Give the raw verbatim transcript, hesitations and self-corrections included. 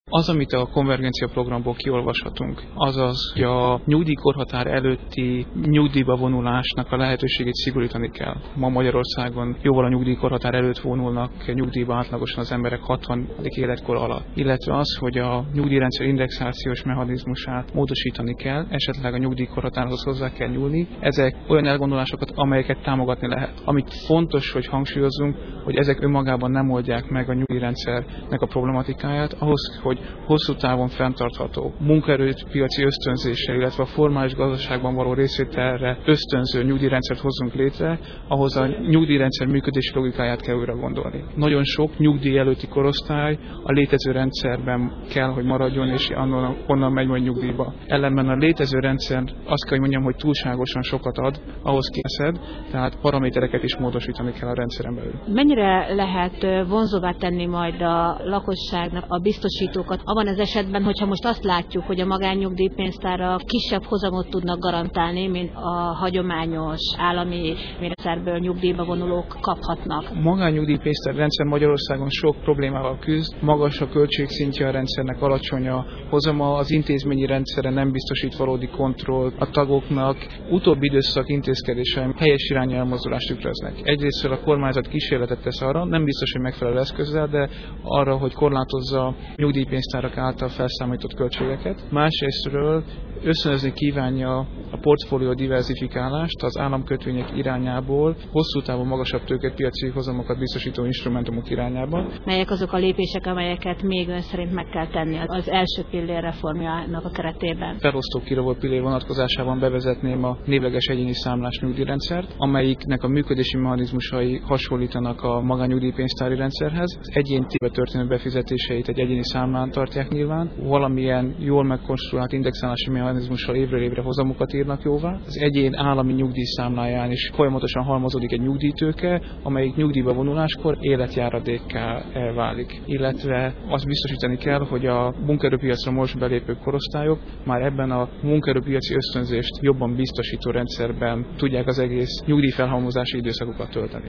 Az, amit a konvergencia programból kiolvashatunk, az az, hogy a nyugdíjkorhatár előtti nyugdíjba vonulásnak a lehetőségét szigorítani kell. Ma Magyarországon jóval a nyugdíjkorhatár előtt vonulnak nyugdíjba átlagosan az emberek hatvanik életkor alatt. Illetve az, hogy a nyugdíjrendszer indexációs mechanizmusát módosítani kell, esetleg a nyugdíjkorhatárhoz hozzá kell nyúlni. Ezek olyan elgondolásokat, amelyeket támogatni lehet. Amit fontos, hogy hangsúlyozzunk, hogy ezek önmagában nem oldják meg a nyugdíjrendszernek a problematikáját, ahhoz, hogy hosszú távon fenntartható munkaerőpiaci ösztönzéssel, illetve a formális gazdaságban való részvételre ösztönző nyugdíjrendszert hozzunk létre, ahhoz a nyugdíjrendszer működési logikáját kell újra gondolni. Nagyon sok nyugdíj előtti korosztály a létező rendszerben kell, hogy maradjon, és onnan, onnan megy majd nyugdíjba. Ellenben a létező rendszer azt kell, hogy mondjam, hogy túlságosan sokat ad, ahhoz készed, tehát paramétereket is módosítani kell a rendszeren belül. Mennyire lehet vonzóvá tenni majd a lakosságnak a biztosítókat abban az esetben, hogyha most azt látjuk, hogy a magánnyugdíjpénztárak kisebb hozamot tudnak garantálni, mint a hagyományos állami rendszerből nyugdíjba vonulók kaphatnak? A magánnyugdíjpénztár rendszer Magyarországon sok problémával küzd, magas a költségszintje a rendszernek, alacsony a hozama, az intézményi rendszere nem biztosít valódi kontroll a tagoknak, utóbbi időszak intézkedései helyes irányú elmozdulást tükröznek. Egyrészt a kormányzat kísérletet tesz arra, nem biztos, hogy megfelelő eszközzel, de arra, hogy korlátozza a nyugdíjpénztárak által felszámított költségeket. Másrésztről ösztönözni kívánja a portfólió diverzifikálást az államkötvények irányából, hosszú távon magasabb tőkepiaci hozamokat biztosító instrumentumok irányába. Melyek azok a lépések, amelyeket még ön szerint meg kell tenni az első pillér reformjának a keretében? Felosztó kirovó pillér vonatkozásában bevezetném a névleges egyéni számlás nyugdíjrendszert, amelyiknek a működési mechanizmusai hasonlítanak a magánnyugdíjpénztári rendszerhez. Az egyénibe történő befizetéseit egy egyéni számlán tartják nyilván, valamilyen jól megkonstruált indexálási mechanizmussal évről évre hozamokat írnak jóvá. Az egyén állami nyugdíjszámláján is folyamatosan halmozódik egy nyugdíjtőke, amelyik nyugdíjba vonuláskor életjáradékká válik. Illetve azt biztosítani kell, hogy a munkaerőpiacra most belépő korosztályok már ebben a munkaerőpiaci ösztönzést jobban biztosító rendszerben tudják az egész nyugdíjfelhalmozási időszakukat tölteni.